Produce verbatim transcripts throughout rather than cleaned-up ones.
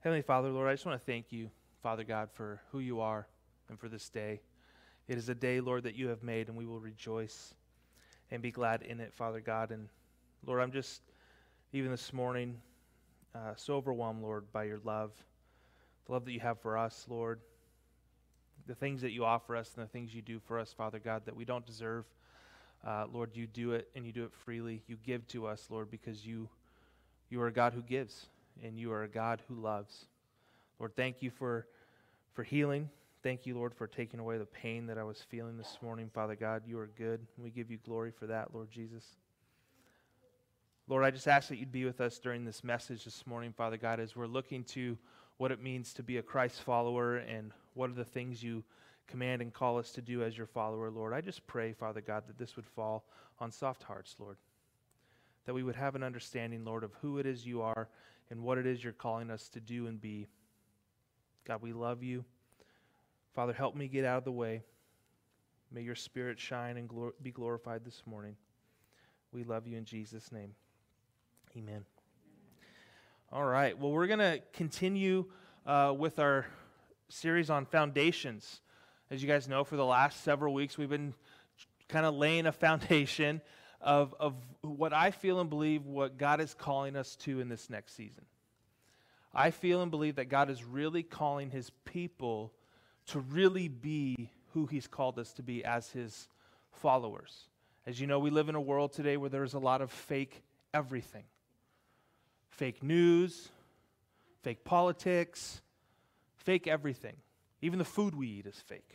Heavenly Father, Lord, I just want to thank you, Father God, for who you are and for this day. It is a day, Lord, that you have made, and we will rejoice and be glad in it, Father God. And Lord, I'm just, even this morning, uh, so overwhelmed, Lord, by your love, the love that you have for us, Lord, the things that you offer us and the things you do for us, Father God, that we don't deserve. Uh, Lord, you do it, and you do it freely. You give to us, Lord, because you you are a God who gives, and you are a God who loves. Lord, thank you for, for healing. Thank you, Lord, for taking away the pain that I was feeling this morning, Father God. You are good. We give you glory for that, Lord Jesus. Lord, I just ask that you'd be with us during this message this morning, Father God, as we're looking to what it means to be a Christ follower and what are the things you command and call us to do as your follower, Lord. I just pray, Father God, that this would fall on soft hearts, Lord, that we would have an understanding, Lord, of who it is you are and what it is you're calling us to do and be. God, we love you. Father, help me get out of the way. May your Spirit shine and glor- be glorified this morning. We love you in Jesus' name. Amen. All right. Well, we're going to continue uh, with our series on foundations. As you guys know, for the last several weeks, we've been kind of laying a foundation of, of what I feel and believe what God is calling us to in this next season. I feel and believe that God is really calling his people to really be who he's called us to be as his followers. As you know, we live in a world today where there's a lot of fake everything. Fake news, fake politics, fake everything. Even the food we eat is fake.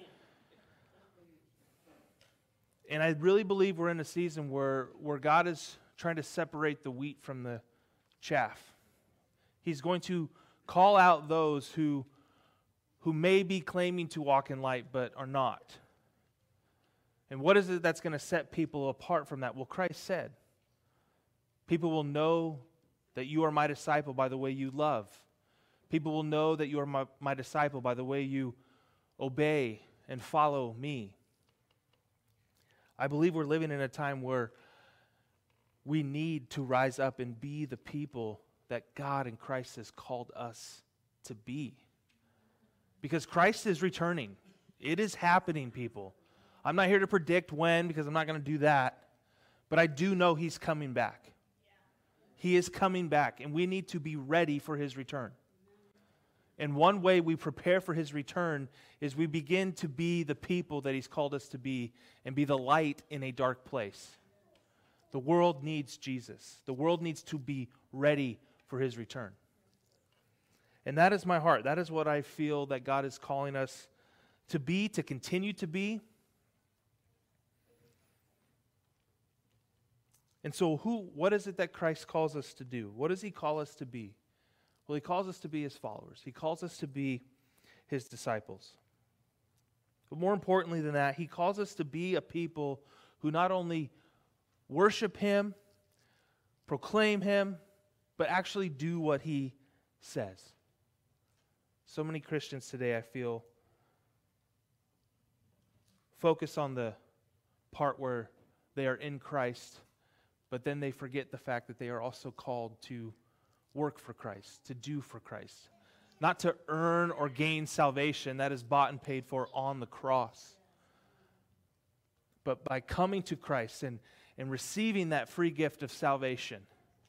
And I really believe we're in a season where, where God is trying to separate the wheat from the chaff. He's going to call out those who, who may be claiming to walk in light but are not. And what is it that's going to set people apart from that? Well, Christ said, people will know that you are my disciple by the way you love. People will know that you are my, my disciple by the way you obey and follow me. I believe we're living in a time where we need to rise up and be the people that God and Christ has called us to be. Because Christ is returning. It is happening, people. I'm not here to predict when, because I'm not going to do that. But I do know he's coming back. He is coming back, and we need to be ready for his return. And one way we prepare for his return is we begin to be the people that he's called us to be and be the light in a dark place. The world needs Jesus. The world needs to be ready for his return. And that is my heart. That is what I feel that God is calling us to be, to continue to be. And so who, what is it that Christ calls us to do? What does he call us to be? Well, he calls us to be his followers. He calls us to be his disciples. But more importantly than that, he calls us to be a people who not only worship him, proclaim him, but actually do what he says. So many Christians today, I feel, focus on the part where they are in Christ, but then they forget the fact that they are also called to work for Christ, to do for Christ. Not to earn or gain salvation that is bought and paid for on the cross. But by coming to Christ and, and receiving that free gift of salvation,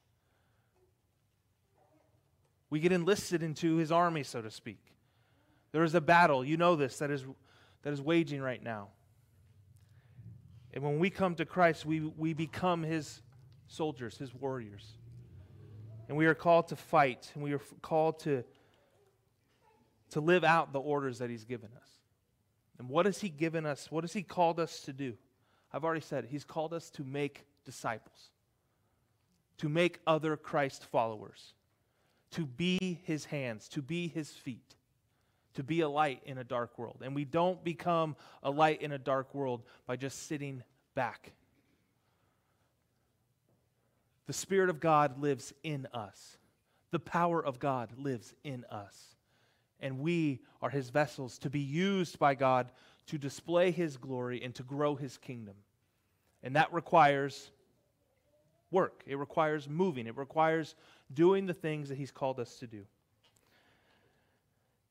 we get enlisted into his army, so to speak. There is a battle, you know this, that is, that is waging right now. And when we come to Christ, we, we become his soldiers, his warriors. And we are called to fight, and we are called to, to live out the orders that he's given us. And what has he given us? What has he called us to do? I've already said it. He's called us to make disciples, to make other Christ followers, to be his hands, to be his feet, to be a light in a dark world. And we don't become a light in a dark world by just sitting back. The Spirit of God lives in us. The power of God lives in us. And we are his vessels to be used by God to display his glory and to grow his kingdom. And that requires work. It requires moving. It requires doing the things that he's called us to do.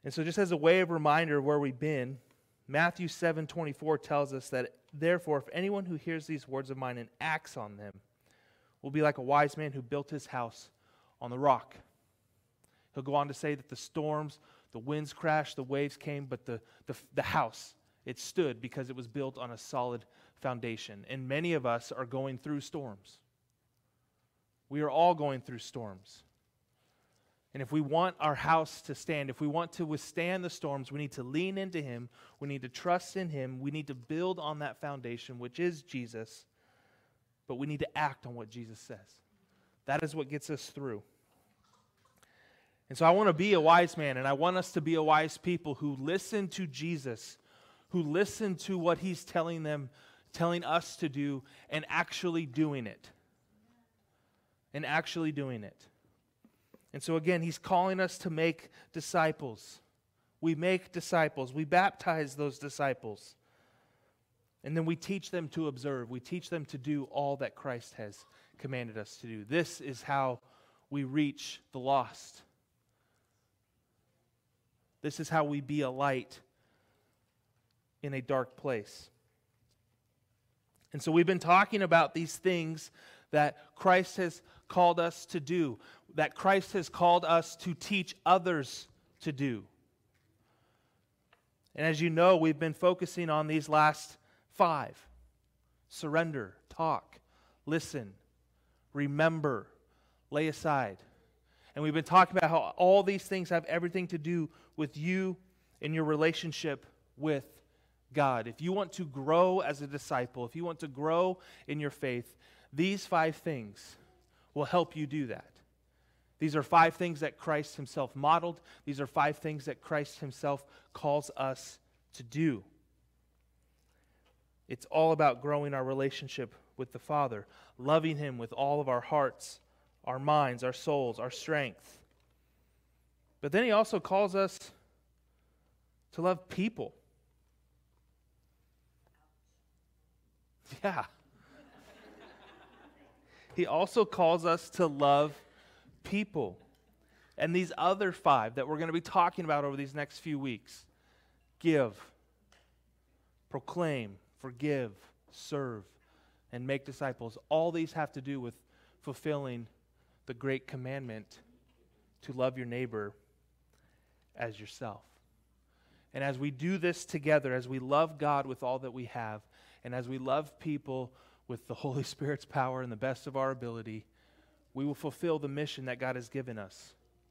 And so just as a way of reminder of where we've been, Matthew seven twenty-four tells us that, therefore, if anyone who hears these words of mine and acts on them will be like a wise man who built his house on the rock. He'll go on to say that the storms, the winds crashed, the waves came, but the, the, the house, it stood because it was built on a solid foundation. And many of us are going through storms. We are all going through storms. And if we want our house to stand, if we want to withstand the storms, we need to lean into Him. We need to trust in Him. We need to build on that foundation, which is Jesus. But we need to act on what Jesus says. That is what gets us through. And so I want to be a wise man, and I want us to be a wise people who listen to Jesus, who listen to what He's telling them, telling us to do, and actually doing it. And actually doing it. And so again, He's calling us to make disciples. We make disciples. We baptize those disciples. And then we teach them to observe. We teach them to do all that Christ has commanded us to do. This is how we reach the lost. This is how we be a light in a dark place. And so we've been talking about these things that Christ has called us to do, that Christ has called us to teach others to do. And as you know, we've been focusing on these last five. Surrender, talk, listen, remember, lay aside. And we've been talking about how all these things have everything to do with you and your relationship with God. If you want to grow as a disciple, if you want to grow in your faith, these five things will help you do that. These are five things that Christ Himself modeled. These are five things that Christ Himself calls us to do. It's all about growing our relationship with the Father, loving Him with all of our hearts, our minds, our souls, our strength. But then He also calls us to love people. Yeah. He also calls us to love people. And these other five that we're going to be talking about over these next few weeks: give, proclaim, forgive, serve, and make disciples. All these have to do with fulfilling the great commandment to love your neighbor as yourself. And as we do this together, as we love God with all that we have, and as we love people with the Holy Spirit's power and the best of our ability, we will fulfill the mission that God has given us.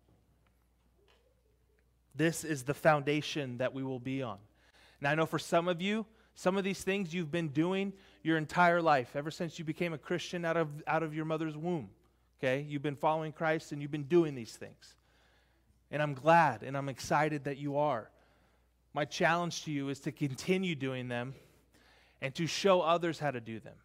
This is the foundation that we will be on. And I know for some of you, some of these things you've been doing your entire life, ever since you became a Christian out of, out of your mother's womb. Okay? You've been following Christ and you've been doing these things. And I'm glad and I'm excited that you are. My challenge to you is to continue doing them and to show others how to do them.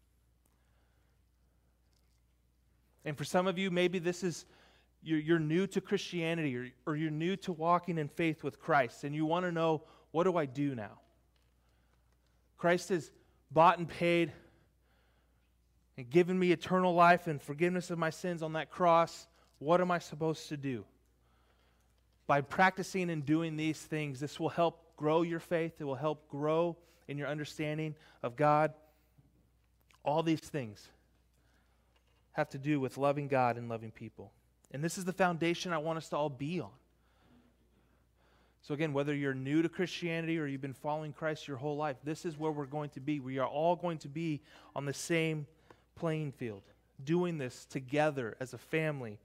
And for some of you, maybe this is, you're, you're new to Christianity, or, or you're new to walking in faith with Christ, and you want to know, what do I do now? Christ has bought and paid and given me eternal life and forgiveness of my sins on that cross. What am I supposed to do? By practicing and doing these things, this will help grow your faith. It will help grow in your understanding of God. All these things have to do with loving God and loving people. And this is the foundation I want us to all be on. So again, whether you're new to Christianity or you've been following Christ your whole life, this is where we're going to be. We are all going to be on the same playing field, doing this together as a family,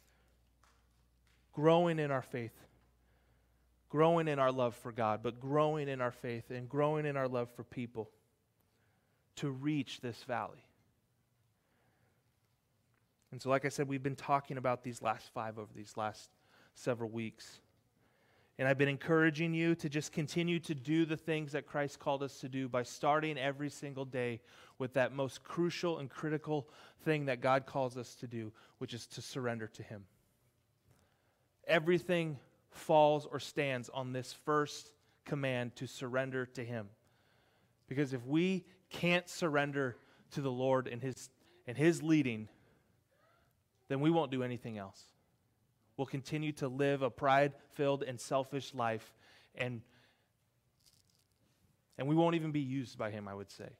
growing in our faith, growing in our love for God, but growing in our faith and growing in our love for people to reach this valley. And so, like I said, we've been talking about these last five over these last several weeks. And I've been encouraging you to just continue to do the things that Christ called us to do by starting every single day with that most crucial and critical thing that God calls us to do, which is to surrender to Him. Everything falls or stands on this first command to surrender to Him. Because if we can't surrender to the Lord and His, and His leading, then we won't do anything else. will continue to live a pride-filled and selfish life, and, and we won't even be used by him, I would say.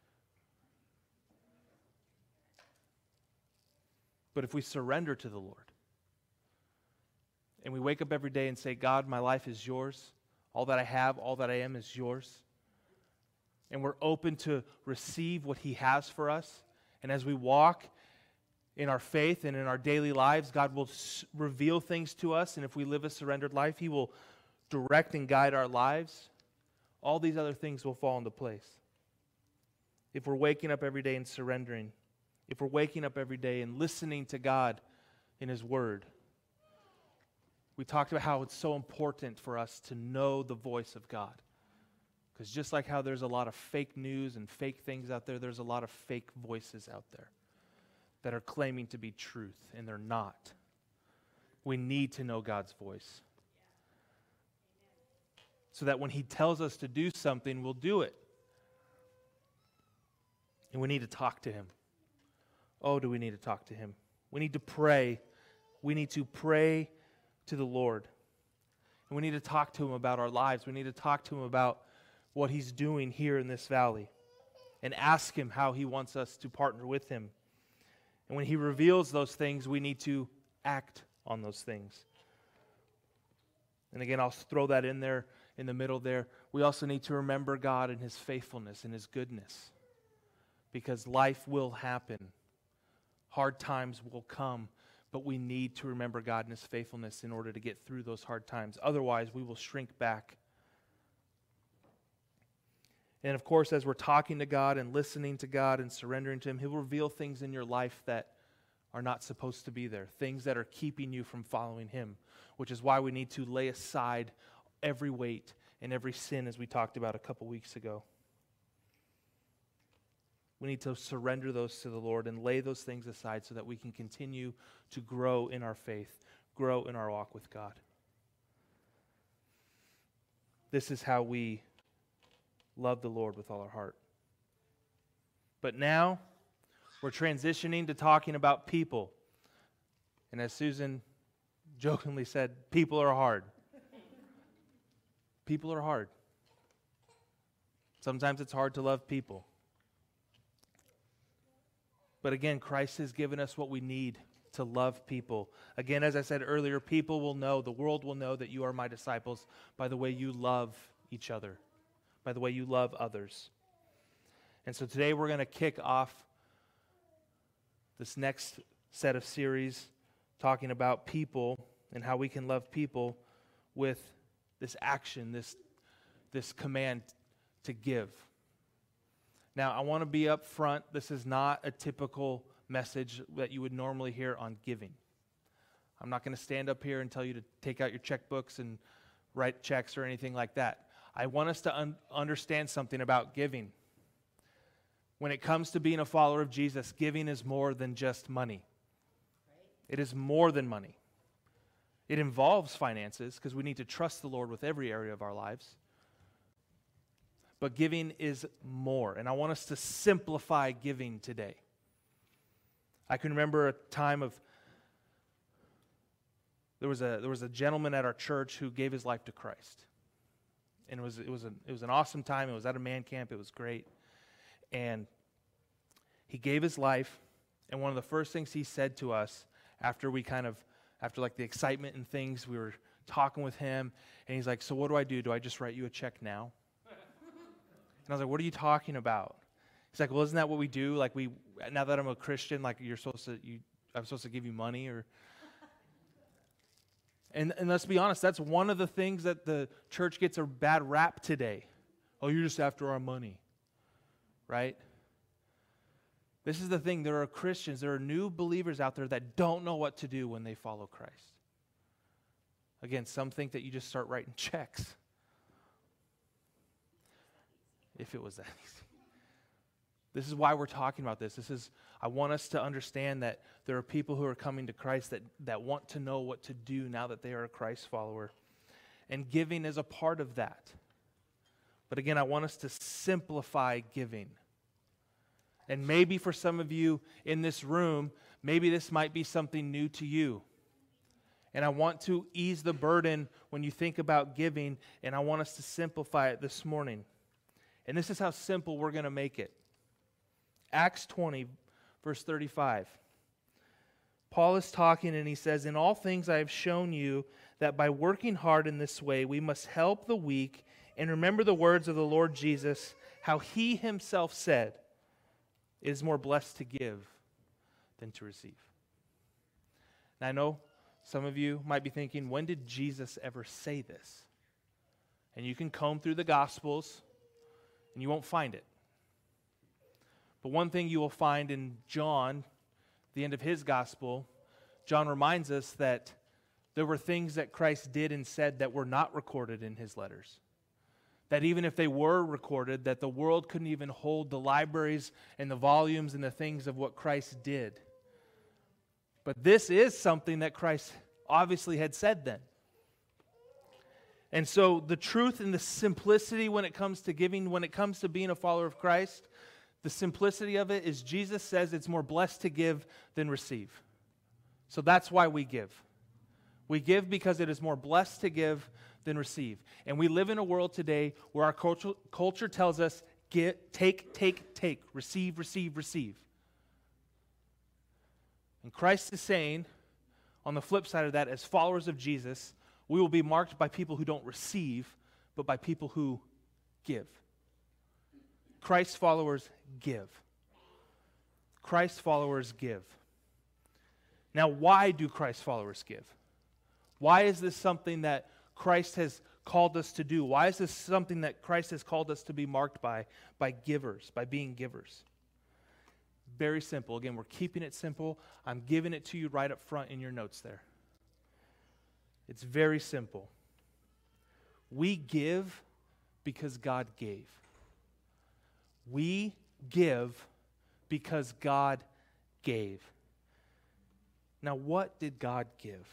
But if we surrender to the Lord, and we wake up every day and say, God, my life is yours, all that I have, all that I am is yours, and we're open to receive what he has for us, and as we walk in our faith and in our daily lives, God will s- reveal things to us, and if we live a surrendered life, he will direct and guide our lives. All these other things will fall into place. If we're waking up every day and surrendering, if we're waking up every day and listening to God in his word. We talked about how it's so important for us to know the voice of God. Because just like how there's a lot of fake news and fake things out there, there's a lot of fake voices out there that are claiming to be truth, and they're not. We need to know God's voice. So that when he tells us to do something, we'll do it. And we need to talk to him. Oh, do we need to talk to him? We need to pray. We need to pray to the Lord. And we need to talk to him about our lives. We need to talk to him about what he's doing here in this valley. And ask him how he wants us to partner with him. And when he reveals those things, we need to act on those things. And again, I'll throw that in there, in the middle there. We also need to remember God and his faithfulness and his goodness. Because life will happen. Hard times will come, but we need to remember God and his faithfulness in order to get through those hard times. Otherwise, we will shrink back. And of course, as we're talking to God and listening to God and surrendering to him, he'll reveal things in your life that are not supposed to be there, things that are keeping you from following him, which is why we need to lay aside every weight and every sin, as we talked about a couple weeks ago. We need to surrender those to the Lord and lay those things aside so that we can continue to grow in our faith, grow in our walk with God. This is how we love the Lord with all our heart. But now, we're transitioning to talking about people. And as Susan jokingly said, people are hard. People are hard. Sometimes it's hard to love people. But again, Christ has given us what we need to love people. Again, as I said earlier, people will know, the world will know that you are my disciples by the way you love each other, by the way you love others. And so today we're going to kick off this next set of series talking about people and how we can love people with this action, this, this command to give. Now, I want to be up front. This is not a typical message that you would normally hear on giving. I'm not going to stand up here and tell you to take out your checkbooks and write checks or anything like that. I want us to un- understand something about giving. When it comes to being a follower of Jesus, giving is more than just money. It is more than money. It involves finances because we need to trust the Lord with every area of our lives. But giving is more, and I want us to simplify giving today. I can remember a time of, there was a there was a gentleman at our church who gave his life to Christ. And it was it was an it was an awesome time. It was at a man camp. It was great. And he gave his life, and one of the first things he said to us after we kind of, after like the excitement and things, we were talking with him, and he's like, so what do I do? Do I just write you a check now? And I was like, what are you talking about? He's like, well, isn't that what we do? Like we, now that I'm a Christian, like you're supposed to, you, I'm supposed to give you money or... And, and let's be honest, that's one of the things that the church gets a bad rap today. Oh, you're just after our money, right? This is the thing. There are Christians, there are new believers out there that don't know what to do when they follow Christ. Again, some think that you just start writing checks. If it was that easy. This is why we're talking about this. This is, I want us to understand that there are people who are coming to Christ that, that want to know what to do now that they are a Christ follower. And giving is a part of that. But again, I want us to simplify giving. And maybe for some of you in this room, maybe this might be something new to you. And I want to ease the burden when you think about giving, and I want us to simplify it this morning. And this is how simple we're going to make it. Acts twenty, verse thirty-five. Paul is talking and he says, "In all things I have shown you that by working hard in this way, we must help the weak and remember the words of the Lord Jesus, how he himself said, it is more blessed to give than to receive." Now I know some of you might be thinking, when did Jesus ever say this? And you can comb through the Gospels and you won't find it. But one thing you will find in John, the end of his gospel, John reminds us that there were things that Christ did and said that were not recorded in his letters. That even if they were recorded, that the world couldn't even hold the libraries and the volumes and the things of what Christ did. But this is something that Christ obviously had said then. And so the truth and the simplicity when it comes to giving, when it comes to being a follower of Christ, the simplicity of it is Jesus says it's more blessed to give than receive. So that's why we give. We give because it is more blessed to give than receive. And we live in a world today where our culture, culture tells us, get, take, take, take, receive, receive, receive. And Christ is saying, on the flip side of that, as followers of Jesus, we will be marked by people who don't receive, but by people who give. Christ followers give. Christ followers give. Now, why do Christ followers give? Why is this something that Christ has called us to do? Why is this something that Christ has called us to be marked by, by givers, by being givers? Very simple. Again, we're keeping it simple. I'm giving it to you right up front in your notes there. It's very simple. We give because God gave. We give because God gave. Now, what did God give?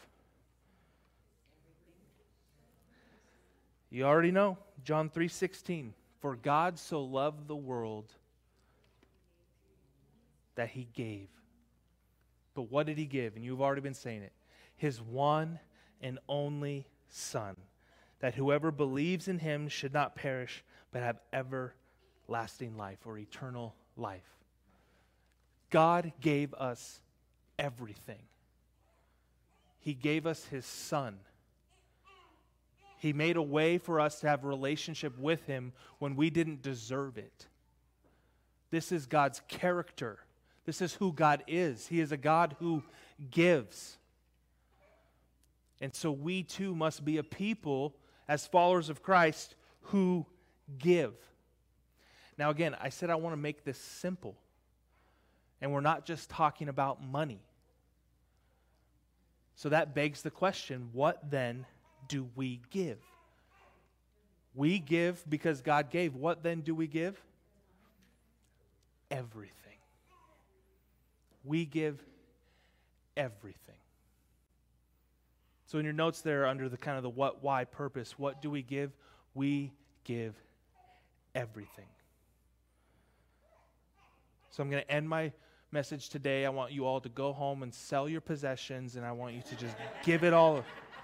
You already know, John three sixteen. For God so loved the world that he gave. But what did he give? And you've already been saying it. His one and only Son, that whoever believes in him should not perish, but have everlasting life or eternal life. God gave us everything. He gave us his Son. He made a way for us to have a relationship with him when we didn't deserve it. This is God's character. This is who God is. He is a God who gives. And so we too must be a people, as followers of Christ, who give. Now again, I said I want to make this simple. And we're not just talking about money. So that begs the question, what then do we give? We give because God gave. What then do we give? Everything. We give everything. So in your notes there, under the kind of the what, why, purpose, what do we give? We give everything. So I'm going to end my message today. I want you all to go home and sell your possessions, and I want you to just give it all.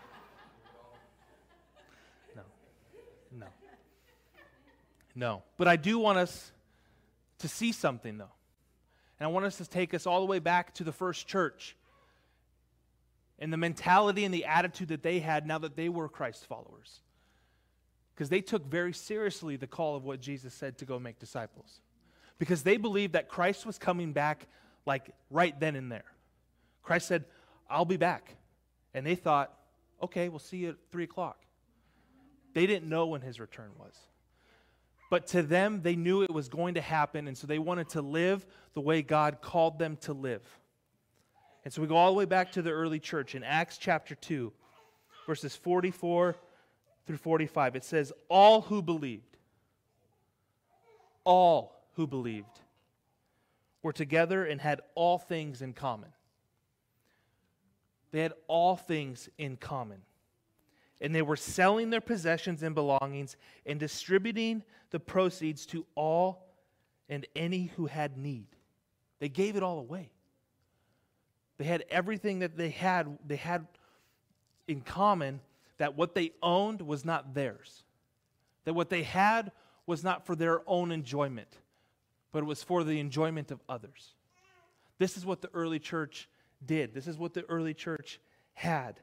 No. No. No. But I do want us to see something, though. And I want us to take us all the way back to the first church and the mentality and the attitude that they had now that they were Christ followers. Because they took very seriously the call of what Jesus said to go make disciples. Because they believed that Christ was coming back like right then and there. Christ said, I'll be back. And they thought, okay, we'll see you at three o'clock. They didn't know when his return was. But to them, they knew it was going to happen, and so they wanted to live the way God called them to live. And so we go all the way back to the early church in Acts chapter two, verses forty-four through forty-five. It says, all who believed, all who believed were together and had all things in common. They had all things in common. And they were selling their possessions and belongings and distributing the proceeds to all and any who had need. They gave it all away. They had everything that they had. They had in common that what they owned was not theirs. That what they had was not for their own enjoyment, but it was for the enjoyment of others. This is what the early church did. This is what the early church had.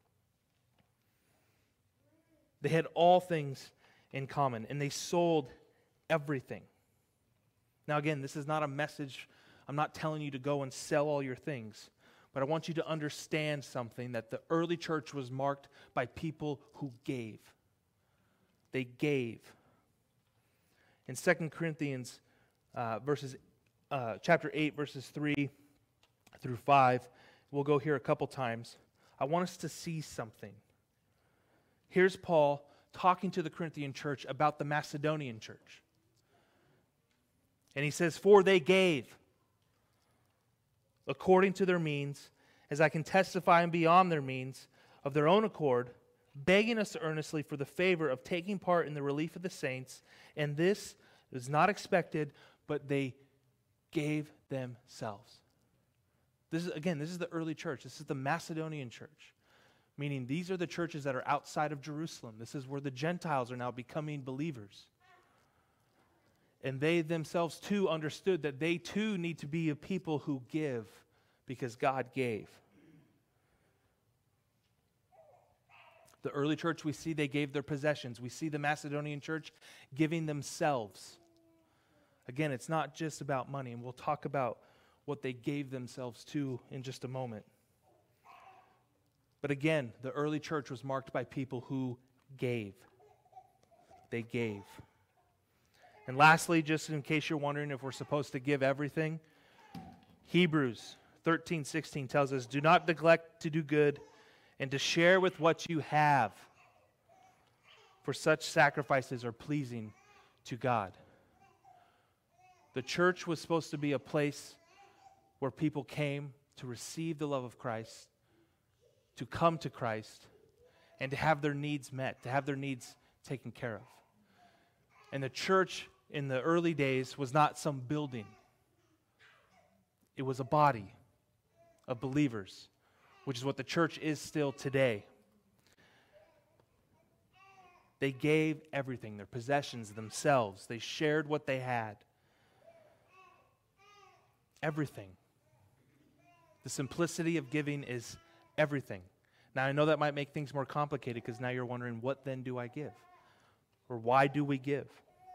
They had all things in common, and they sold everything. Now again, this is not a message. I'm not telling you to go and sell all your things, but I want you to understand something, that the early church was marked by people who gave. They gave. In Second Corinthians uh, verses, uh, chapter eight, verses three through five, we'll go here a couple times. I want us to see something. Here's Paul talking to the Corinthian church about the Macedonian church. And he says, "For they gave according to their means, as I can testify, and beyond their means, of their own accord, begging us earnestly for the favor of taking part in the relief of the saints. And this was not expected, but they gave themselves." This is, again, this is the early church. This is the Macedonian church. Meaning these are the churches that are outside of Jerusalem. This is where the Gentiles are now becoming believers. And they themselves too understood that they too need to be a people who give because God gave. The early church, we see they gave their possessions. We see the Macedonian church giving themselves. Again, it's not just about money, and we'll talk about what they gave themselves to in just a moment. But again, the early church was marked by people who gave. They gave. And lastly, just in case you're wondering if we're supposed to give everything, Hebrews thirteen sixteen tells us, "Do not neglect to do good and to share with what you have, for such sacrifices are pleasing to God." The church was supposed to be a place where people came to receive the love of Christ, to come to Christ, and to have their needs met, to have their needs taken care of. And the church in the early days was not some building. It was a body of believers, which is what the church is still today. They gave everything, their possessions, themselves. They shared what they had. Everything. The simplicity of giving is everything. Now, I know that might make things more complicated because now you're wondering, what then do I give? Or why do we give?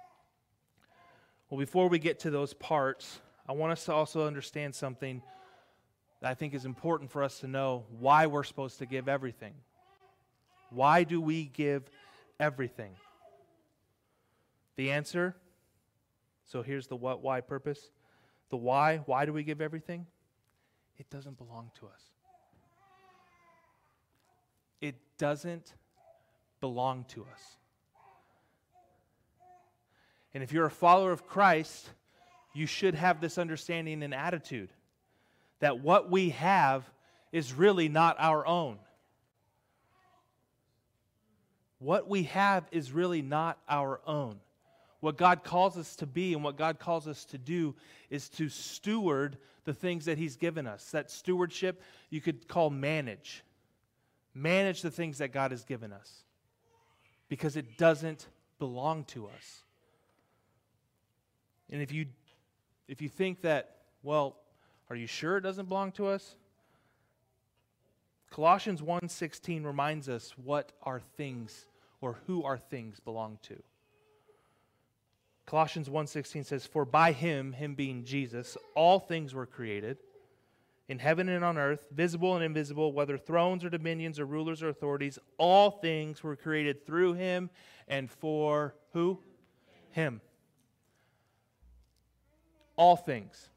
Well, before we get to those parts, I want us to also understand something that I think is important for us to know, why we're supposed to give everything. Why do we give everything? The answer, so here's the what, why purpose. The why, why do we give everything? It doesn't belong to us. It doesn't belong to us. And if you're a follower of Christ, you should have this understanding and attitude that what we have is really not our own. What we have is really not our own. What God calls us to be and what God calls us to do is to steward the things that He's given us. That stewardship you could call manage. Manage the things that God has given us. Because it doesn't belong to us. And if you if you think that, well, are you sure it doesn't belong to us? Colossians one sixteen reminds us what our things or who our things belong to. Colossians one sixteen says, "For by Him," Him being Jesus, "all things were created, in heaven and on earth, visible and invisible, whether thrones or dominions or rulers or authorities, all things were created through Him and for" who? Him. All things.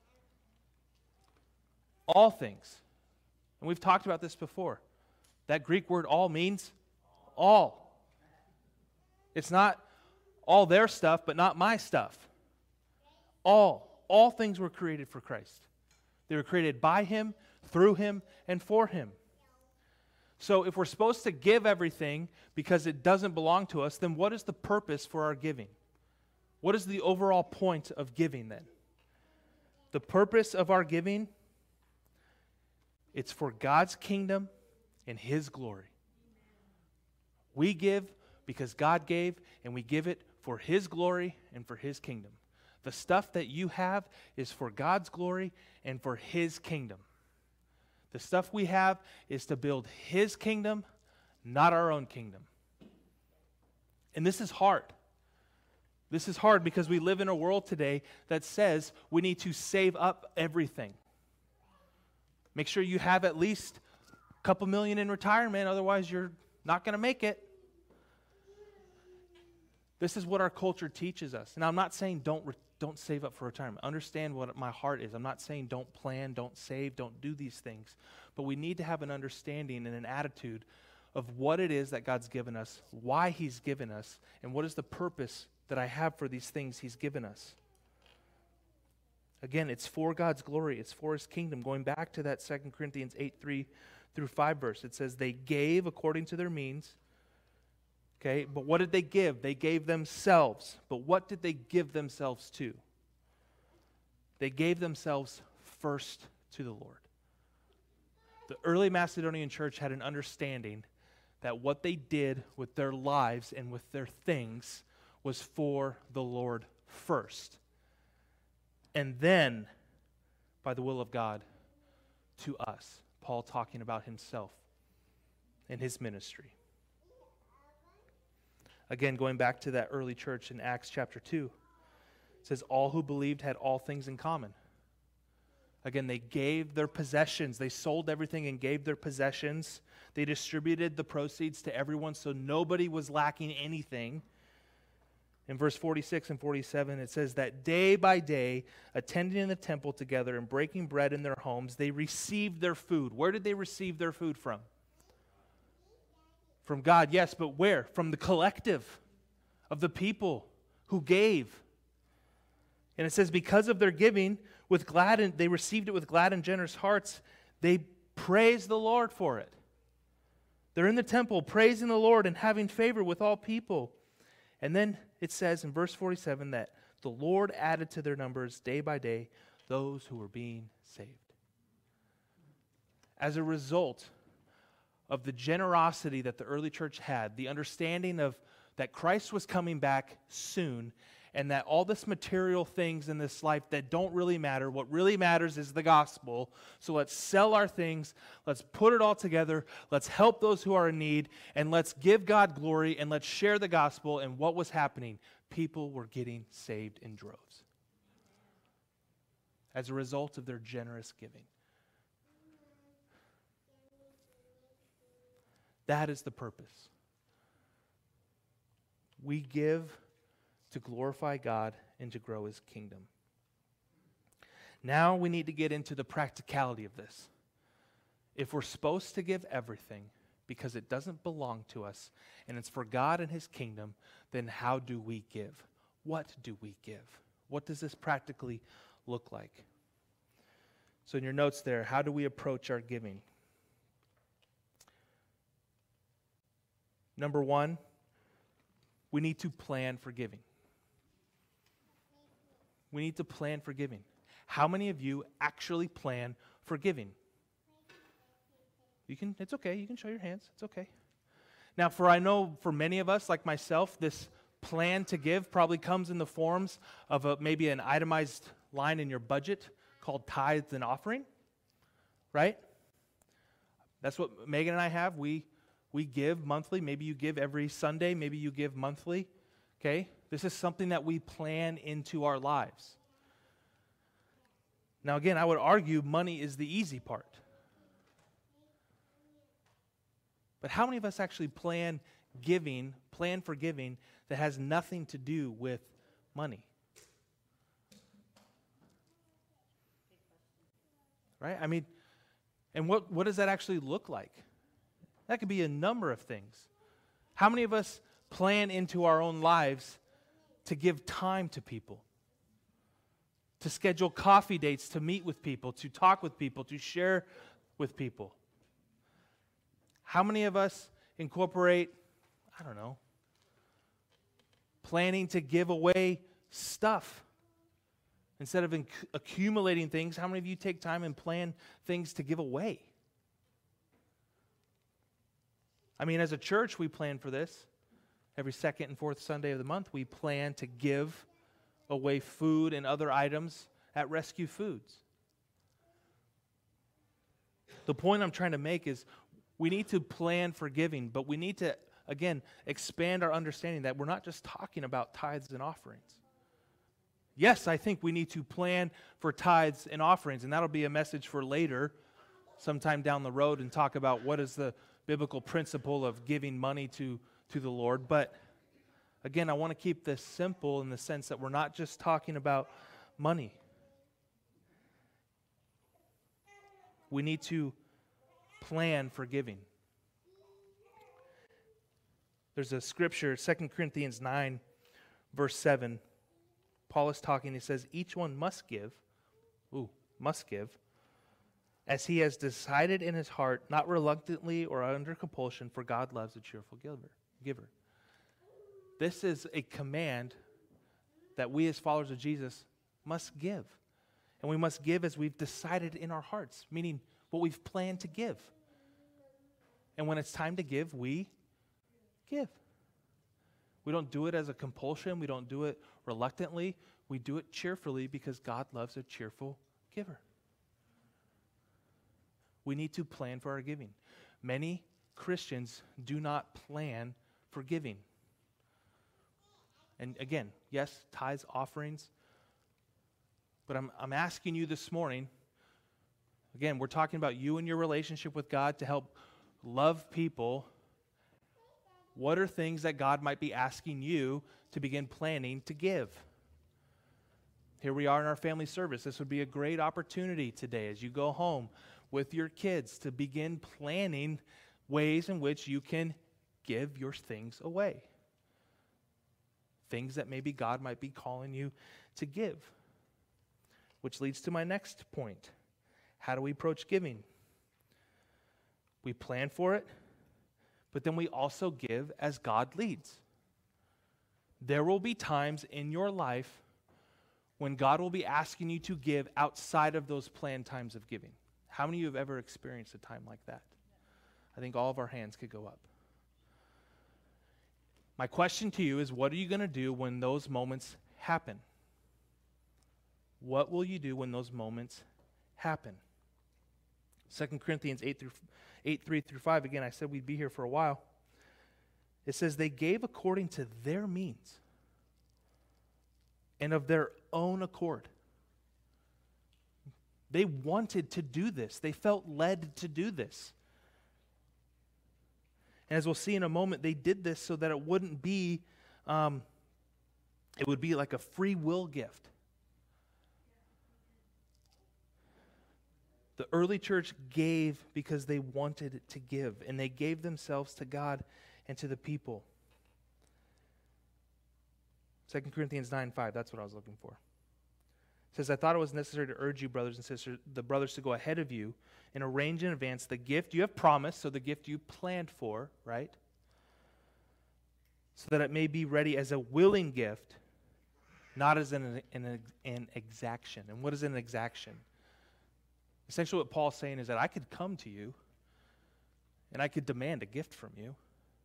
All things. And we've talked about this before. That Greek word all means all. It's not all their stuff, but not my stuff. All. All things were created for Christ. They were created by Him, through Him, and for Him. So if we're supposed to give everything because it doesn't belong to us, then what is the purpose for our giving? What is the overall point of giving then? The purpose of our giving, it's for God's kingdom and His glory. We give because God gave, and we give it for His glory and for His kingdom. The stuff that you have is for God's glory and for His kingdom. The stuff we have is to build His kingdom, not our own kingdom. And this is hard. This is hard because we live in a world today that says we need to save up everything. Make sure you have at least a couple million in retirement, otherwise you're not going to make it. This is what our culture teaches us. And I'm not saying don't re- don't save up for retirement. Understand what my heart is. I'm not saying don't plan, don't save, don't do these things. But we need to have an understanding and an attitude of what it is that God's given us, why He's given us, and what is the purpose that I have for these things He's given us. Again, it's for God's glory. It's for His kingdom. Going back to that Second Corinthians eight, three through five verse, it says, they gave according to their means. Okay, but what did they give? They gave themselves. But what did they give themselves to? They gave themselves first to the Lord. The early Macedonian church had an understanding that what they did with their lives and with their things was for the Lord first. And then, by the will of God, to us. Paul talking about himself and his ministry. Again, going back to that early church in Acts chapter two, it says, all who believed had all things in common. Again, they gave their possessions. They sold everything and gave their possessions. They distributed the proceeds to everyone, so nobody was lacking anything. In verse forty-six and forty-seven, it says that day by day, attending in the temple together and breaking bread in their homes, they received their food. Where did they receive their food from? From God, yes, but where? From the collective of the people who gave. And it says, because of their giving, with glad and they received it with glad and generous hearts, they praised the Lord for it. They're in the temple praising the Lord and having favor with all people. And then it says in verse forty-seven that the Lord added to their numbers day by day those who were being saved. As a result of the generosity that the early church had, the understanding of that Christ was coming back soon, and that all this material things in this life that don't really matter, what really matters is the gospel. So let's sell our things, let's put it all together, let's help those who are in need, and let's give God glory, and let's share the gospel. And what was happening? People were getting saved in droves as a result of their generous giving. That is the purpose. We give to glorify God and to grow His kingdom. Now we need to get into the practicality of this. If we're supposed to give everything because it doesn't belong to us and it's for God and His kingdom, then how do we give? What do we give? What does this practically look like? So in your notes there, how do we approach our giving? Number one, we need to plan for giving. We need to plan for giving. How many of you actually plan for giving? You can, it's okay, you can show your hands, it's okay. Now, for I know for many of us, like myself, this plan to give probably comes in the forms of a, maybe an itemized line in your budget called tithes and offering, right? That's what Megan and I have. We we give monthly. Maybe you give every Sunday. Maybe you give monthly, okay? This is something that we plan into our lives. Now, again, I would argue money is the easy part. But how many of us actually plan giving, plan for giving that has nothing to do with money? Right? I mean, and what, what does that actually look like? That could be a number of things. How many of us plan into our own lives to give time to people? To schedule coffee dates, to meet with people, to talk with people, to share with people? How many of us incorporate, I don't know, planning to give away stuff? Instead of inc- accumulating things, how many of you take time and plan things to give away? I mean, as a church, we plan for this. Every second and fourth Sunday of the month, we plan to give away food and other items at Rescue Foods. The point I'm trying to make is we need to plan for giving, but we need to, again, expand our understanding that we're not just talking about tithes and offerings. Yes, I think we need to plan for tithes and offerings, and that'll be a message for later, sometime down the road, and talk about what is the biblical principle of giving money to, to the Lord. But again, I want to keep this simple in the sense that we're not just talking about money. We need to plan for giving. There's a scripture, Second Corinthians nine, verse seven. Paul is talking, he says, each one must give, ooh, must give, as he has decided in his heart, not reluctantly or under compulsion, for God loves a cheerful giver. giver. This is a command that we as followers of Jesus must give. And we must give as we've decided in our hearts, meaning what we've planned to give. And when it's time to give, we give. We don't do it as a compulsion. We don't do it reluctantly. We do it cheerfully because God loves a cheerful giver. We need to plan for our giving. Many Christians do not plan for giving. And again, yes, tithes, offerings. But I'm, I'm asking you this morning, again, we're talking about you and your relationship with God to help love people. What are things that God might be asking you to begin planning to give? Here we are in our family service. This would be a great opportunity today as you go home with your kids to begin planning ways in which you can give your things away. Things that maybe God might be calling you to give. Which leads to my next point. How do we approach giving? We plan for it, but then we also give as God leads. There will be times in your life when God will be asking you to give outside of those planned times of giving. How many of you have ever experienced a time like that? I think all of our hands could go up. My question to you is, what are you going to do when those moments happen? What will you do when those moments happen? Second Corinthians eight, through, eight, three through five, again, I said we'd be here for a while. It says, they gave according to their means and of their own accord. They wanted to do this. They felt led to do this. And as we'll see in a moment, they did this so that it wouldn't be, um, it would be like a free will gift. The early church gave because they wanted to give, and they gave themselves to God and to the people. Second Corinthians nine five, that's what I was looking for. It says, I thought it was necessary to urge you, brothers and sisters, the brothers to go ahead of you and arrange in advance the gift you have promised, so the gift you planned for, right? So that it may be ready as a willing gift, not as an, an, an exaction. And what is an exaction? Essentially what Paul's saying is that I could come to you and I could demand a gift from you.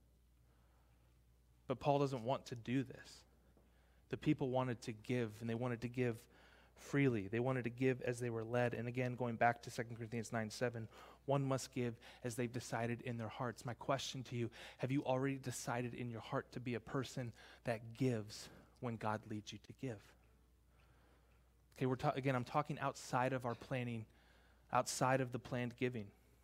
But Paul doesn't want to do this. The people wanted to give, and they wanted to give freely. They wanted to give as they were led. And again, going back to Second Corinthians nine seven, one must give as they've decided in their hearts. My question to you, have you already decided in your heart to be a person that gives when God leads you to give? Okay, we're ta- again, I'm talking outside of our planning, outside of the planned giving.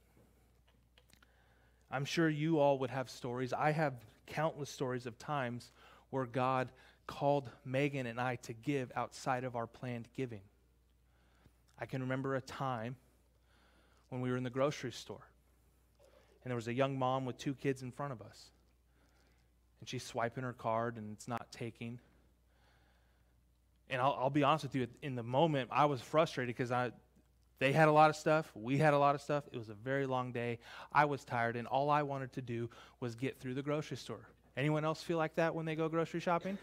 I'm sure you all would have stories. I have countless stories of times where God called Megan and I to give outside of our planned giving. I can remember a time when we were in the grocery store, and there was a young mom with two kids in front of us, and she's swiping her card and it's not taking. And I'll, I'll be honest with you, in the moment I was frustrated because I they had a lot of stuff, we had a lot of stuff. It was a very long day. I was tired, and all I wanted to do was get through the grocery store. Anyone else feel like that when they go grocery shopping?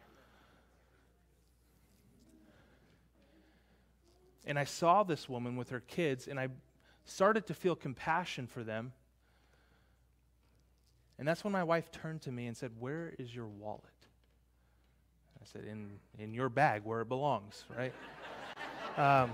And I saw this woman with her kids, and I started to feel compassion for them. And that's when my wife turned to me and said, "Where is your wallet?" I said, in, in your bag where it belongs, right? um,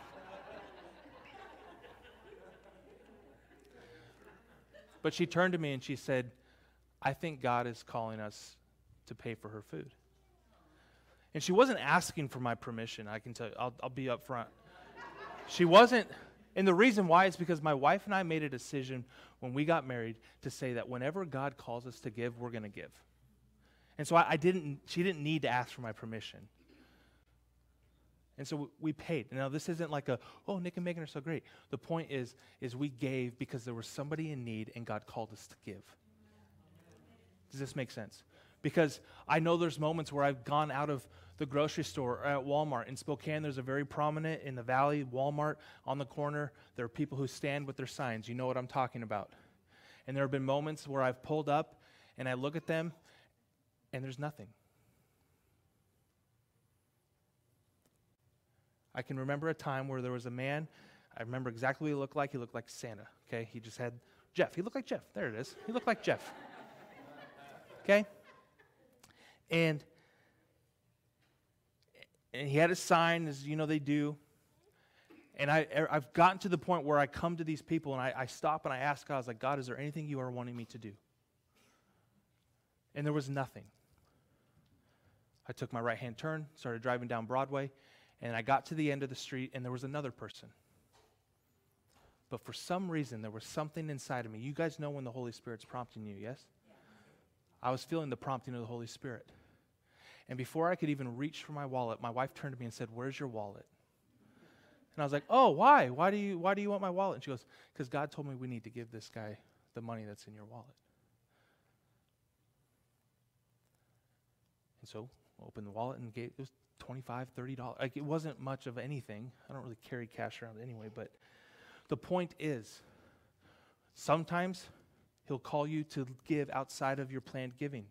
but she turned to me and she said, "I think God is calling us to pay for her food." And she wasn't asking for my permission, I can tell you. I'll, I'll be up front. She wasn't, and the reason why is because my wife and I made a decision when we got married to say that whenever God calls us to give, we're going to give. And so I, I didn't, she didn't need to ask for my permission. And so we, we paid. Now this isn't like a, oh, Nick and Megan are so great. The point is, is we gave because there was somebody in need and God called us to give. Does this make sense? Because I know there's moments where I've gone out of the grocery store or at Walmart. In Spokane, there's a very prominent, in the valley, Walmart on the corner. There are people who stand with their signs. You know what I'm talking about. And there have been moments where I've pulled up and I look at them and there's nothing. I can remember a time where there was a man, I remember exactly what he looked like. He looked like Santa, okay? He just had, Jeff, he looked like Jeff. There it is. He looked like Jeff. Okay? And, and he had a sign, as you know they do. And I, I've gotten to the point where I come to these people and I, I stop and I ask God, I was like, "God, is there anything you are wanting me to do?" And there was nothing. I took my right-hand turn, started driving down Broadway, and I got to the end of the street, and there was another person. But for some reason, there was something inside of me. You guys know when the Holy Spirit's prompting you, yes? I was feeling the prompting of the Holy Spirit. And before I could even reach for my wallet, my wife turned to me and said, "Where's your wallet?" And I was like, "Oh, why? Why do you, why do you want my wallet?" And she goes, "Because God told me we need to give this guy the money that's in your wallet." And so I opened the wallet and gave, it was twenty-five dollars, thirty dollars. Like, it wasn't much of anything. I don't really carry cash around anyway, but the point is, sometimes He'll call you to give outside of your planned giving.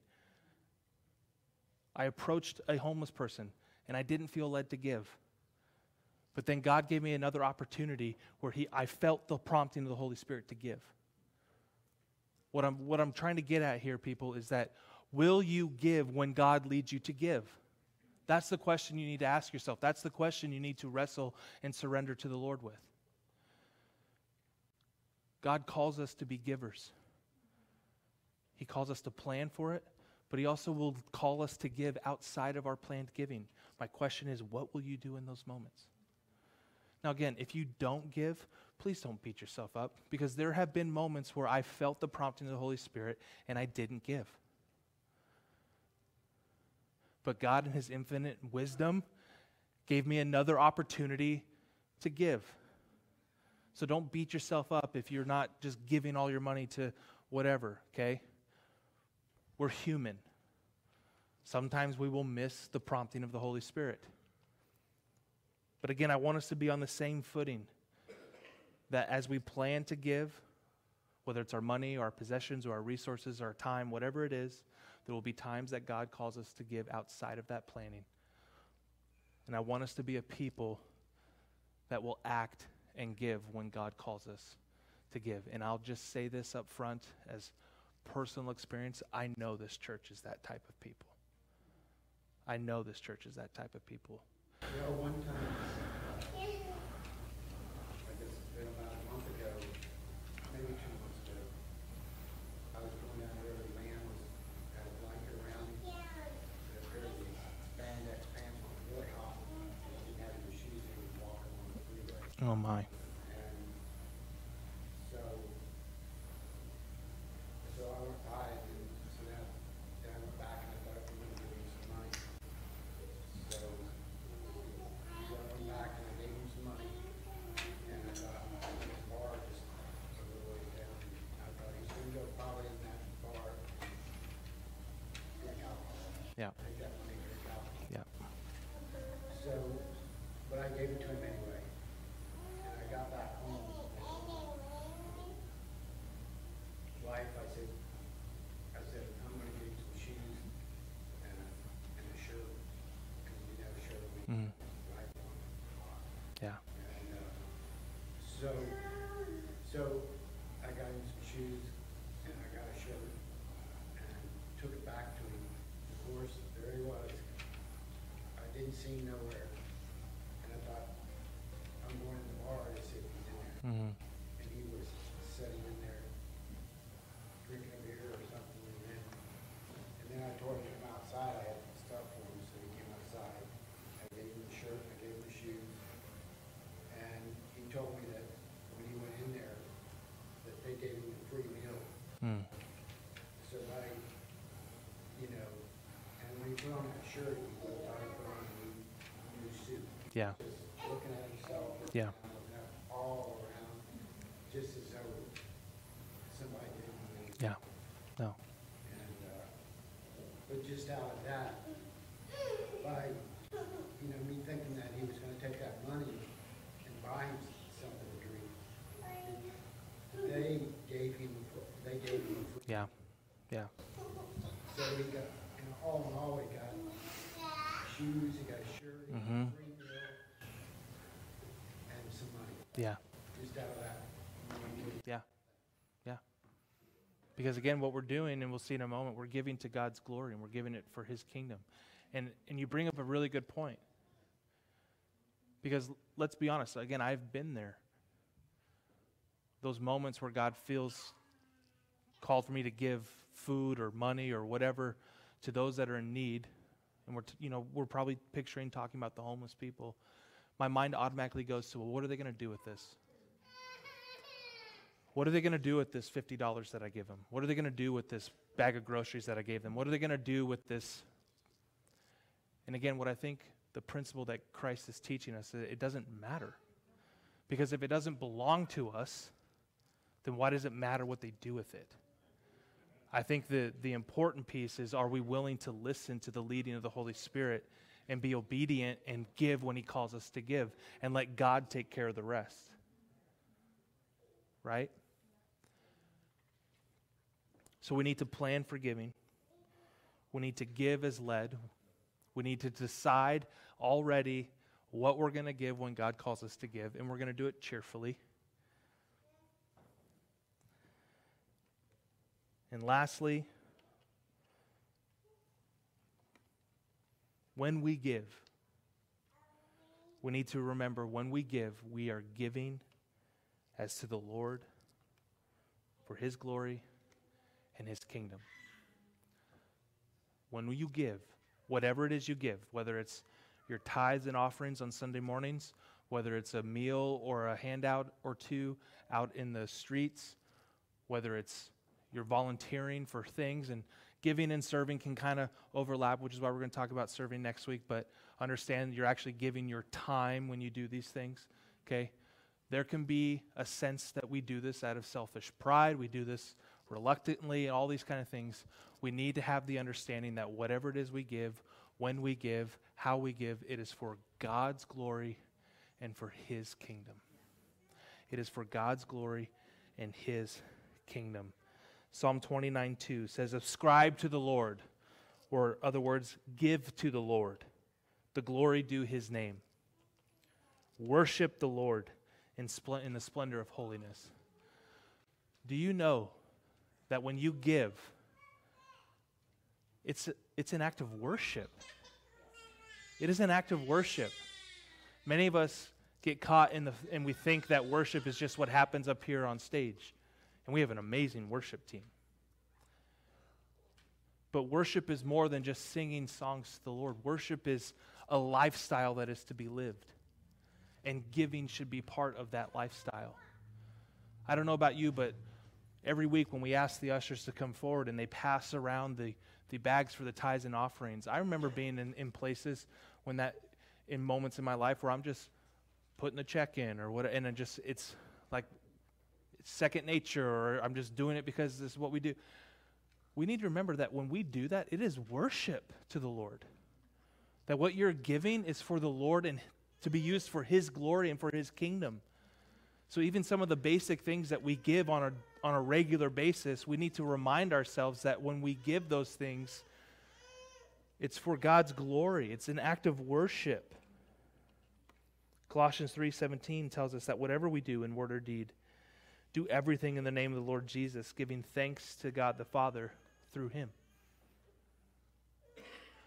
I approached a homeless person, and I didn't feel led to give. But then God gave me another opportunity where he, I felt the prompting of the Holy Spirit to give. What I'm, what I'm trying to get at here, people, is that will you give when God leads you to give? That's the question you need to ask yourself. That's the question you need to wrestle and surrender to the Lord with. God calls us to be givers. He calls us to plan for it, but He also will call us to give outside of our planned giving. My question is, what will you do in those moments? Now again, if you don't give, please don't beat yourself up, because there have been moments where I felt the prompting of the Holy Spirit and I didn't give. But God in His infinite wisdom gave me another opportunity to give. So don't beat yourself up if you're not just giving all your money to whatever, okay? We're human. Sometimes we will miss the prompting of the Holy Spirit. But again, I want us to be on the same footing, that as we plan to give, whether it's our money, our possessions, or our resources, or our time, whatever it is, there will be times that God calls us to give outside of that planning. And I want us to be a people that will act and give when God calls us to give. And I'll just say this up front as personal experience. I know this church is that type of people. I know this church is that type of people. You know, one time, I guess it's been about a month ago, maybe two months ago, I was going down the river, the man was, had a blanket around him, and a pair of these spandex pants on, really hot, and he didn't have any shoes, he was walking on the freeway. Oh my. And so, so I went by and so then, then I went back and I thought we were going to give him some money. So, so I went back and I gave him some money. And I thought, I went to the bar just a little ways down. I thought he's going to go probably in that bar and drink alcohol. Yeah. Take that money and drink alcohol. Yeah. So, but I gave it to him anyway. And I got back home. And wife, I said, I said, I'm going to get you some shoes and a, and a shirt, because you didn't have a shirt on me. Mhm. Right? Yeah. And uh, so, so I got him some shoes and I got a shirt. didn't see him nowhere. And I thought, I'm going to the bar to see if he's in there. Mm-hmm. And he was sitting in there drinking a beer or something. And then, and then I told him to come outside. I had stuff for him, so he came outside. I gave him the shirt, I gave him the shoes. And he told me that when he went in there, that they gave him a free meal. Mm. So I, you know, and when he put on that shirt, he looked like he put on a new, new suit. Yeah. Just looking at himself, looking Yeah. around, looking at all around, just as though somebody didn't believe. Yeah. No. And, uh, but just out of that, by, you know, me thinking that he was gonna take that money and buy him something to drink, they gave him, they gave him a free. Yeah. Yeah. So he got, you know, all in all, he got shoes, he got a shirt, he got Mhm. a free meal, and some money, Yeah. just out of that. Yeah. Yeah. Because again, what we're doing, and we'll see in a moment, we're giving to God's glory and we're giving it for his kingdom. And and you bring up a really good point. Because let's be honest, again, I've been there. Those moments where God feels called for me to give food or money or whatever to those that are in need. And we're, t- you know, we're probably picturing talking about the homeless people. My mind automatically goes to, well, what are they going to do with this? What are they going to do with this fifty dollars that I give them? What are they going to do with this bag of groceries that I gave them? What are they going to do with this? And again, what I think the principle that Christ is teaching us, it doesn't matter. Because if it doesn't belong to us, then why does it matter what they do with it? I think the, the important piece is, are we willing to listen to the leading of the Holy Spirit and be obedient and give when he calls us to give and let God take care of the rest? Right? So we need to plan for giving. We need to give as led. We need to decide already what we're going to give when God calls us to give, and we're going to do it cheerfully. And lastly, when we give, we need to remember when we give, we are giving as to the Lord for his glory and his kingdom. When you give, whatever it is you give, whether it's your tithes and offerings on Sunday mornings, whether it's a meal or a handout or two out in the streets, whether it's you're volunteering for things, and giving and serving can kind of overlap, which is why we're going to talk about serving next week, but understand you're actually giving your time when you do these things, okay? There can be a sense that we do this out of selfish pride, we do this reluctantly, and all these kind of things. We need to have the understanding that whatever it is we give, when we give, how we give, it is for God's glory and for his kingdom. It is for God's glory and his kingdom. Psalm twenty-nine two says, ascribe to the Lord, or other words, give to the Lord, the glory due his name. Worship the Lord in, spl- in the splendor of holiness. Do you know that when you give, it's, it's an act of worship? It is an act of worship. Many of us get caught in the, and we think that worship is just what happens up here on stage. And we have an amazing worship team. But worship is more than just singing songs to the Lord. Worship is a lifestyle that is to be lived. And giving should be part of that lifestyle. I don't know about you, but every week when we ask the ushers to come forward and they pass around the, the bags for the tithes and offerings, I remember being in, in places when that, in moments in my life where I'm just putting the check in or what, and it just, it's like, second nature, or I'm just doing it because this is what we do. We need to remember that when we do that, it is worship to the Lord. That what you're giving is for the Lord and to be used for his glory and for his kingdom. So even some of the basic things that we give on a, on a regular basis, we need to remind ourselves that when we give those things, it's for God's glory. It's an act of worship. Colossians three seventeen tells us that whatever we do in word or deed, do everything in the name of the Lord Jesus, giving thanks to God the Father through him.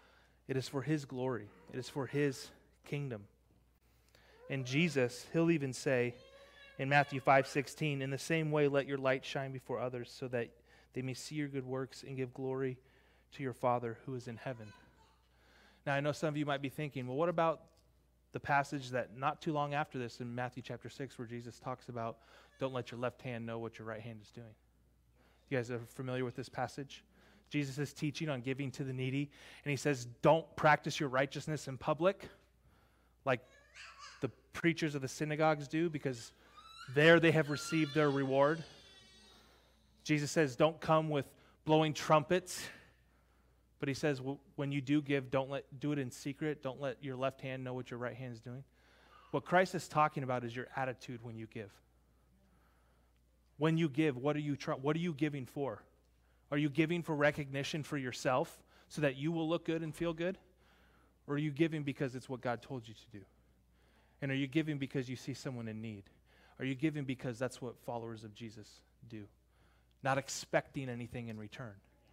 It is for his glory. It is for his kingdom. And Jesus, he'll even say in Matthew five sixteen, in the same way, let your light shine before others so that they may see your good works and give glory to your Father who is in heaven. Now, I know some of you might be thinking, well, what about the passage that not too long after this in Matthew chapter six where Jesus talks about don't let your left hand know what your right hand is doing? You guys are familiar with this passage? Jesus is teaching on giving to the needy, and he says, don't practice your righteousness in public like the preachers of the synagogues do, because there they have received their reward. Jesus says, don't come with blowing trumpets, but he says, w- when you do give, don't let do it in secret. Don't let your left hand know what your right hand is doing. What Christ is talking about is your attitude when you give. When you give, what are you try- what are you giving for? Are you giving for recognition for yourself so that you will look good and feel good? Or are you giving because it's what God told you to do? And are you giving because you see someone in need? Are you giving because that's what followers of Jesus do? Not expecting anything in return.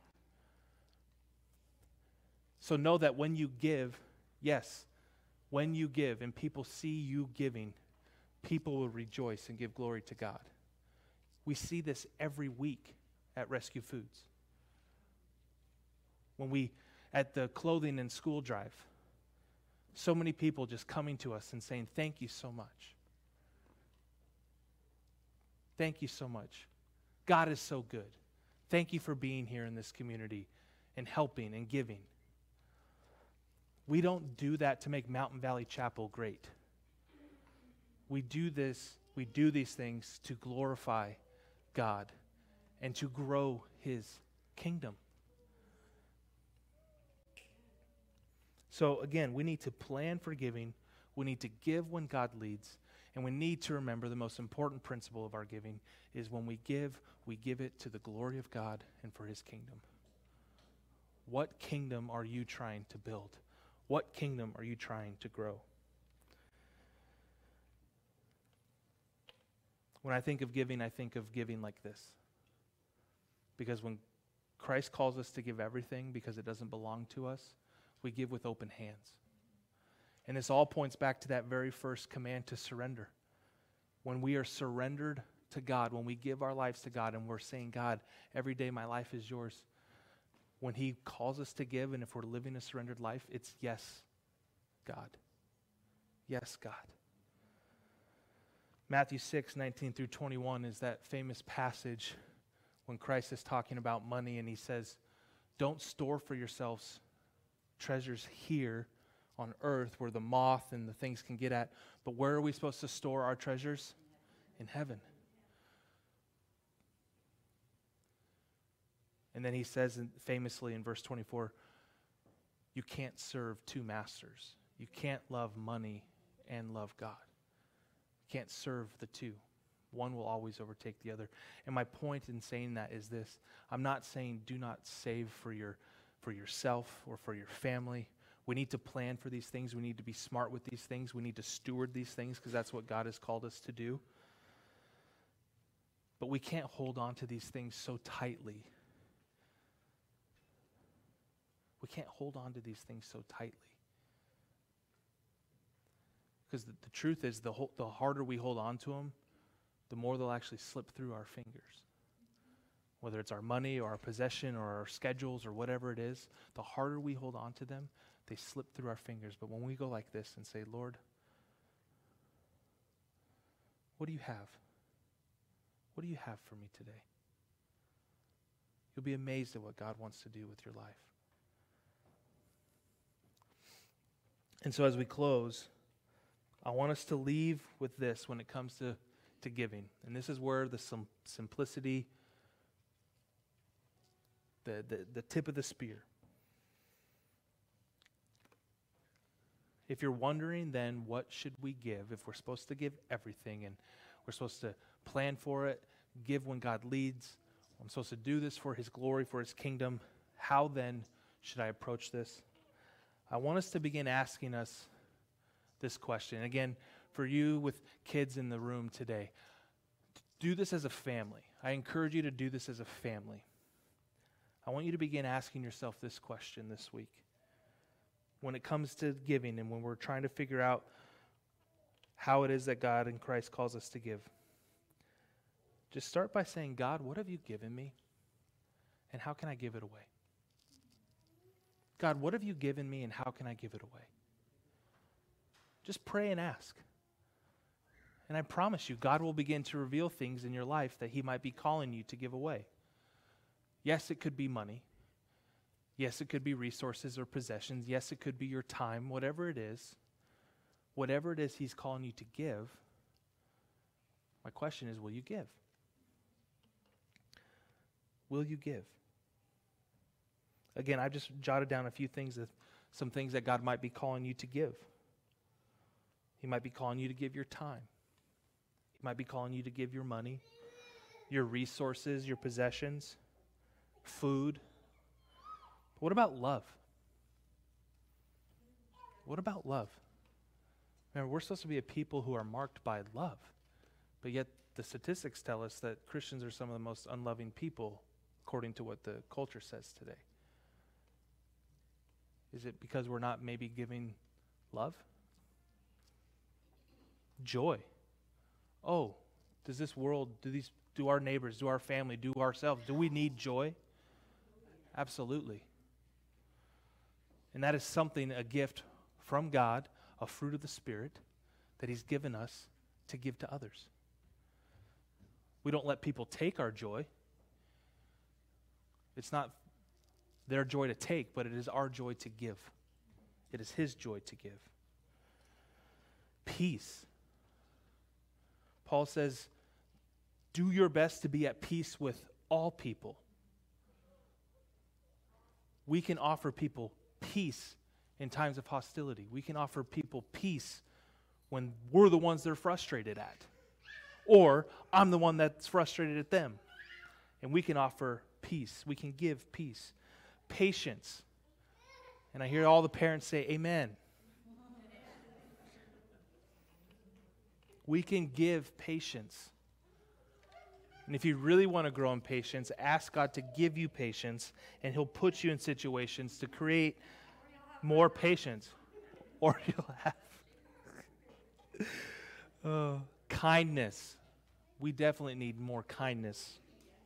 So know that when you give, yes, when you give and people see you giving, people will rejoice and give glory to God. We see this every week at Rescue Foods. When we, at the clothing and school drive, so many people just coming to us and saying, thank you so much. Thank you so much. God is so good. Thank you for being here in this community and helping and giving. We don't do that to make Mountain Valley Chapel great. We do this, we do these things to glorify God and to grow his kingdom. So again, we need to plan for giving. We need to give when God leads. And we need to remember the most important principle of our giving is when we give, we give it to the glory of God and for his kingdom. What kingdom are you trying to build? What kingdom are you trying to grow? When I think of giving, I think of giving like this. Because when Christ calls us to give everything because it doesn't belong to us, we give with open hands. And this all points back to that very first command to surrender. When we are surrendered to God, when we give our lives to God and we're saying, God, every day my life is yours. When he calls us to give and if we're living a surrendered life, it's yes, God. Yes, God. Matthew six, nineteen through twenty-one is that famous passage when Christ is talking about money and he says, don't store for yourselves treasures here on earth where the moth and the things can get at, but where are we supposed to store our treasures? In heaven. And then he says in, famously in verse twenty-four, you can't serve two masters. You can't love money and love God. You can't serve the two. One will always overtake the other. And my point in saying that is this. I'm not saying do not save for your for yourself or for your family. We need to plan for these things. We need to be smart with these things. We need to steward these things because that's what God has called us to do. But we can't hold on to these things so tightly. We can't hold on to these things so tightly. Because the, the truth is, the, whole, the harder we hold on to them, the more they'll actually slip through our fingers. Whether it's our money or our possession or our schedules or whatever it is, the harder we hold on to them, they slip through our fingers. But when we go like this and say, Lord, what do you have? What do you have for me today? You'll be amazed at what God wants to do with your life. And so as we close, I want us to leave with this when it comes to, to giving. And this is where the sim- simplicity, the, the, the tip of the spear. If you're wondering then what should we give if we're supposed to give everything and we're supposed to plan for it, give when God leads, I'm supposed to do this for his glory, for his kingdom, how then should I approach this? I want us to begin asking us this question. Again, for you with kids in the room today, do this as a family. I encourage you to do this as a family. I want you to begin asking yourself this question this week. when it comes to giving and when we're trying to figure out how it is that God in Christ calls us to give, just start by saying, God, what have you given me? And how can I give it away? God, what have you given me and how can I give it away? Just pray and ask. And I promise you, God will begin to reveal things in your life that he might be calling you to give away. Yes, it could be money. Yes, it could be resources or possessions. Yes, it could be your time, whatever it is. Whatever it is he's calling you to give, my question is, will you give? Will you give? Again, I've just jotted down a few things, that, some things that God might be calling you to give. He might be calling you to give your time. He might be calling you to give your money, your resources, your possessions, food. But what about love? What about love? Remember, we're supposed to be a people who are marked by love, but yet the statistics tell us that Christians are some of the most unloving people, according to what the culture says today. Is it because we're not maybe giving love? Joy. Oh, does this world, do these, do our neighbors, do our family, do ourselves, do we need joy? Absolutely. And that is something, a gift from God, a fruit of the Spirit that he's given us to give to others. We don't let people take our joy. It's not their joy to take, but it is our joy to give. It is his joy to give. Peace. Paul says, do your best to be at peace with all people. We can offer people peace in times of hostility. We can offer people peace when we're the ones they're frustrated at. Or I'm the one that's frustrated at them. And we can offer peace. We can give peace. Patience. And I hear all the parents say, amen. We can give patience. And if you really want to grow in patience, ask God to give you patience, and he'll put you in situations to create more patience. Or you'll have uh, kindness. We definitely need more kindness.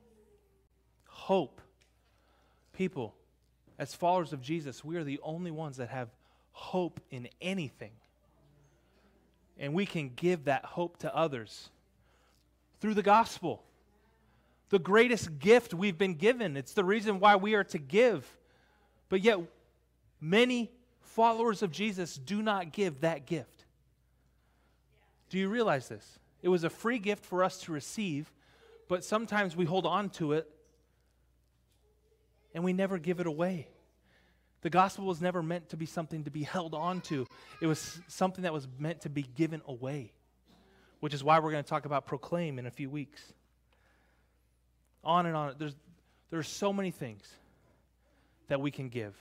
Hope. People, as followers of Jesus, we are the only ones that have hope in anything. And we can give that hope to others through the gospel. The greatest gift we've been given. It's the reason why we are to give. But yet, many followers of Jesus do not give that gift. Do you realize this? It was a free gift for us to receive, but sometimes we hold on to it and we never give it away. The gospel was never meant to be something to be held on to. It was something that was meant to be given away, which is why we're going to talk about proclaim in a few weeks. On and on. There's, there's so many things that we can give.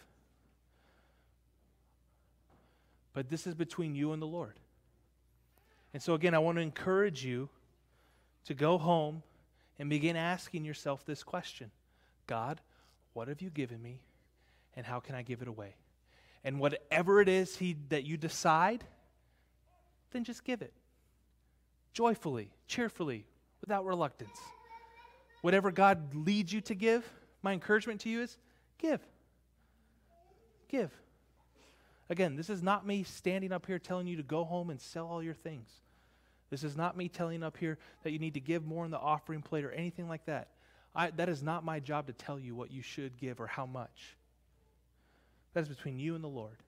But this is between you and the Lord. And so again, I want to encourage you to go home and begin asking yourself this question. God, what have you given me, and how can I give it away? And whatever it is he, that you decide, then just give it. Joyfully, cheerfully, without reluctance. Whatever God leads you to give, my encouragement to you is give. Give. Again, this is not me standing up here telling you to go home and sell all your things. This is not me telling up here that you need to give more in the offering plate or anything like that. I, that is not my job to tell you what you should give or how much. That is between you and the Lord.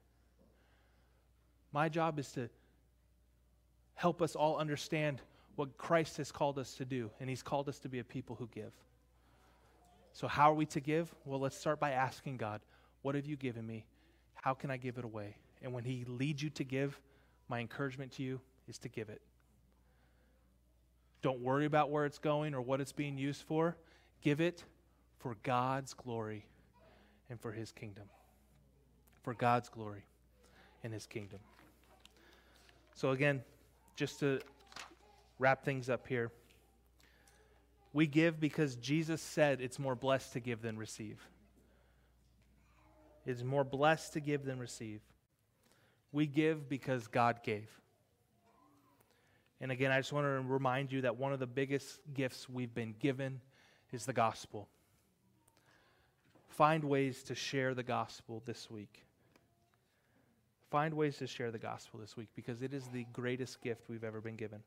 My job is to help us all understand what Christ has called us to do, and he's called us to be a people who give. So how are we to give? Well, let's start by asking God, what have you given me? How can I give it away? And when he leads you to give, my encouragement to you is to give it. Don't worry about where it's going or what it's being used for. Give it for God's glory and for his kingdom. For God's glory and his kingdom. So again, just to wrap things up here, we give because Jesus said it's more blessed to give than receive. It's more blessed to give than receive. We give because God gave. And again, I just want to remind you that one of the biggest gifts we've been given is the gospel. Find ways to share the gospel this week. Find ways to share the gospel this week because it is the greatest gift we've ever been given.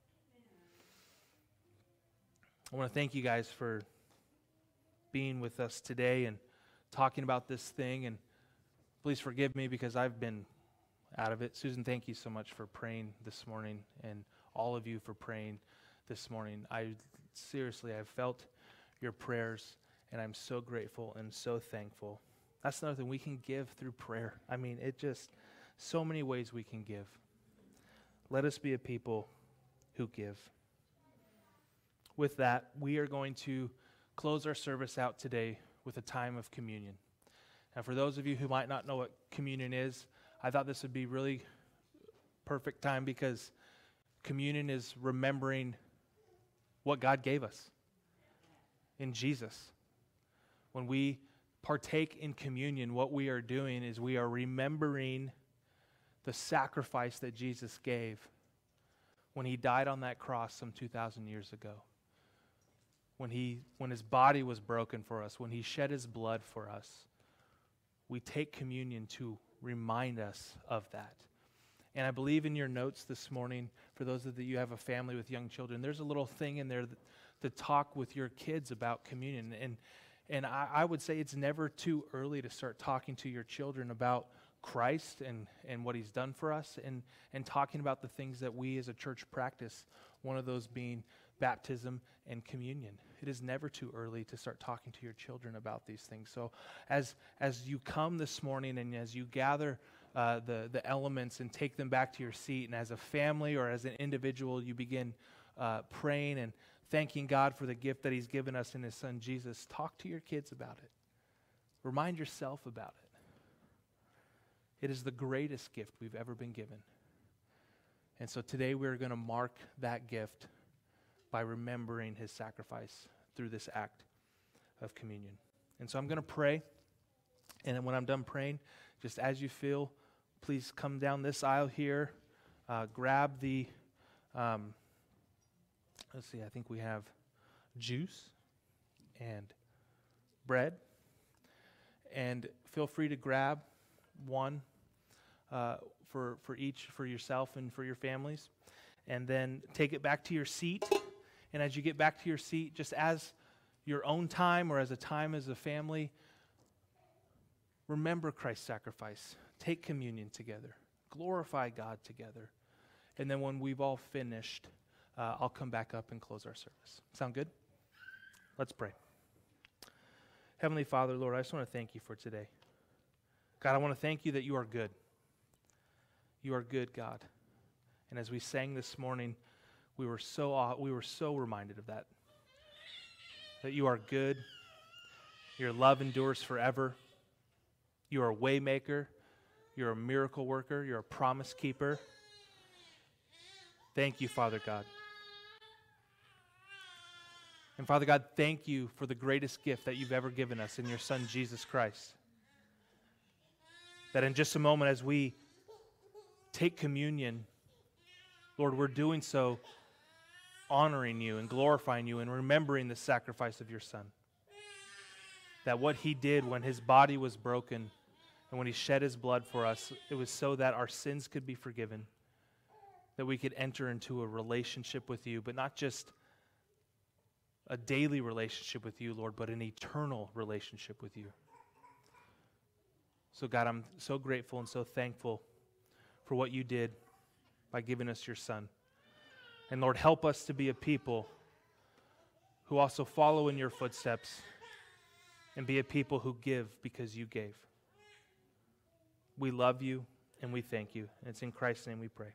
I want to thank you guys for being with us today and talking about this thing. And please forgive me because I've been out of it. Susan, thank you so much for praying this morning, and all of you for praying this morning. I seriously, I've felt your prayers, and I'm so grateful and so thankful. That's another thing we can give through prayer. I mean, it just, so many ways we can give. Let us be a people who give. With that, we are going to close our service out today with a time of communion. And for those of you who might not know what communion is, I thought this would be really perfect time because communion is remembering what God gave us in Jesus. When we partake in communion, what we are doing is we are remembering the sacrifice that Jesus gave when he died on that cross some two thousand years ago. When he, when his body was broken for us, when he shed his blood for us. We take communion to remind us of that. And I believe in your notes this morning, for those of you who have a family with young children, there's a little thing in there that, to talk with your kids about communion. And and I, I would say it's never too early to start talking to your children about Christ and, and what he's done for us, and, and talking about the things that we as a church practice, one of those being baptism and communion. It is never too early to start talking to your children about these things. So as as you come this morning and as you gather uh, the, the elements and take them back to your seat, and as a family or as an individual, you begin uh, praying and thanking God for the gift that he's given us in his son Jesus, talk to your kids about it. Remind yourself about it. It is the greatest gift we've ever been given. And so today we're going to mark that gift by remembering his sacrifice through this act of communion. And so I'm going to pray, and then when I'm done praying, just as you feel, please come down this aisle here, uh, grab the, um, let's see, I think we have juice and bread, and feel free to grab one uh, for, for each, for yourself and for your families, and then take it back to your seat. And as you get back to your seat, just as your own time or as a time as a family, remember Christ's sacrifice. Take communion together. Glorify God together. And then when we've all finished, uh, I'll come back up and close our service. Sound good? Let's pray. Heavenly Father, Lord, I just want to thank you for today. God, I want to thank you that you are good. You are good, God. And as we sang this morning, we were so we were so reminded of that. That you are good. Your love endures forever. You are a way maker. You're a miracle worker. You're a promise keeper. Thank you, Father God. And Father God, thank you for the greatest gift that you've ever given us in your Son, Jesus Christ. That in just a moment as we take communion, Lord, we're doing so honoring you and glorifying you and remembering the sacrifice of your Son. That what he did when his body was broken and when he shed his blood for us, it was so that our sins could be forgiven, that we could enter into a relationship with you, but not just a daily relationship with you, Lord, but an eternal relationship with you. So God, I'm so grateful and so thankful for what you did by giving us your Son. And Lord, help us to be a people who also follow in your footsteps and be a people who give because you gave. We love you and we thank you. And it's in Christ's name we pray.